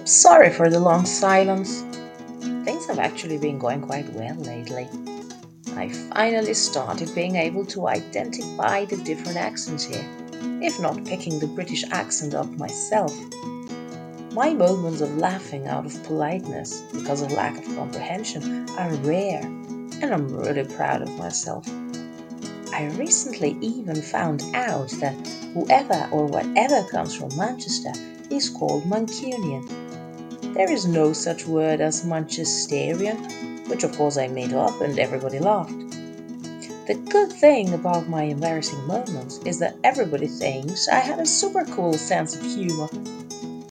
Sorry for the long silence. Things have actually been going quite well lately. I finally started being able to identify the different accents here, if not picking the British accent up myself. My moments of laughing out of politeness because of lack of comprehension are rare, and I'm really proud of myself. I recently even found out that whoever or whatever comes from Manchester is called Mancunian. There is no such word as Manchesterian, which of course I made up and everybody laughed. The good thing about my embarrassing moments is that everybody thinks I have a super cool sense of humor